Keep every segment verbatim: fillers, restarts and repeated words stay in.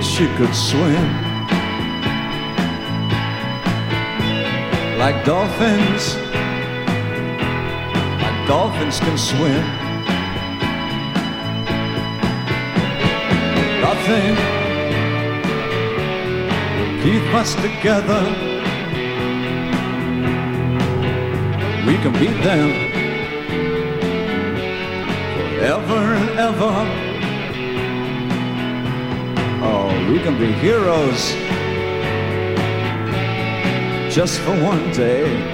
wish you could swim like dolphins, like dolphins can swim. Nothing will keep us together. We can beat them forever and ever. Oh, we can be heroes just for one day.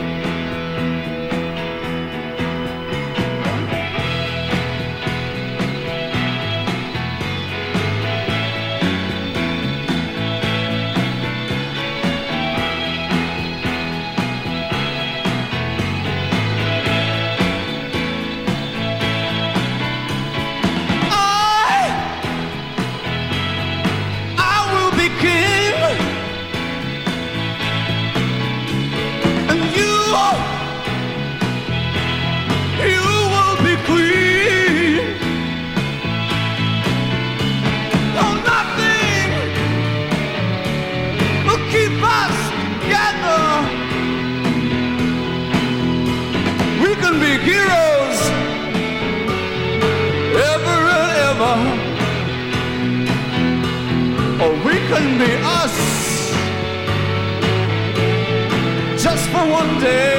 Be us just for one day.